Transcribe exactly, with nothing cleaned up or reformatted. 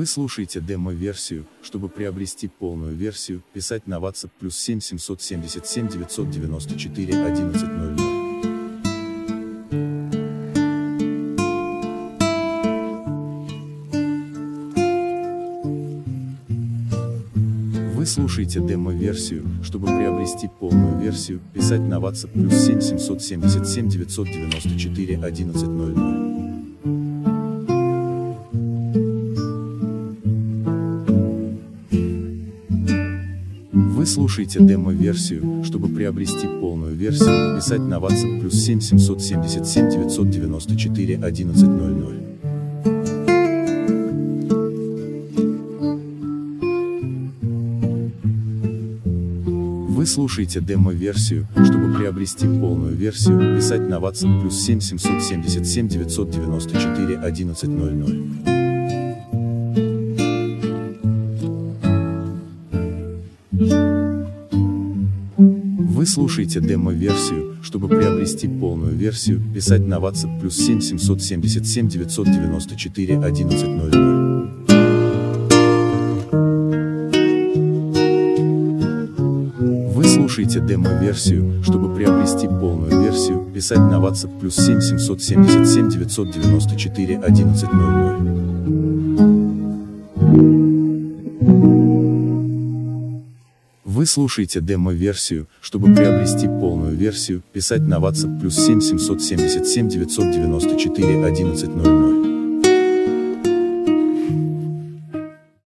Вы слушаете демо-версию. Чтобы приобрести полную версию, писать на WhatsApp плюс семь семьсот семьдесят семь девятьсот девяносто четыре одиннадцать ноль ноль. Вы слушаете демо-версию. Чтобы приобрести полную версию, писать на WhatsApp плюс семь семьсот семьдесят семь девятьсот девяносто четыре одиннадцать ноль ноль. Вы слушаете демо-версию. Чтобы приобрести полную версию, писать на WhatsApp плюс семь семьсот семьдесят семь девятьсот девяносто четыре одиннадцать ноль ноль. Вы слушаете демо-версию. Чтобы приобрести полную версию, писать на WhatsApp плюс семь семьсот семьдесят семь девятьсот девяносто четыре одиннадцать ноль ноль. Вы слушаете демо-версию. Чтобы приобрести полную версию, писать на WhatsApp плюс семь семьсот семьдесят семь девятьсот девяносто четыре одиннадцать ноль ноль. Вы слушаете демо-версию. Чтобы приобрести полную версию, писать на WhatsApp плюс семь семьсот семьдесят семь девятьсот девяносто четыре одиннадцать ноль ноль. Вы слушаете демо-версию. Чтобы приобрести полную версию, писать на WhatsApp плюс семь семьсот семьдесят семь девятьсот девяносто четыре одиннадцать ноль ноль.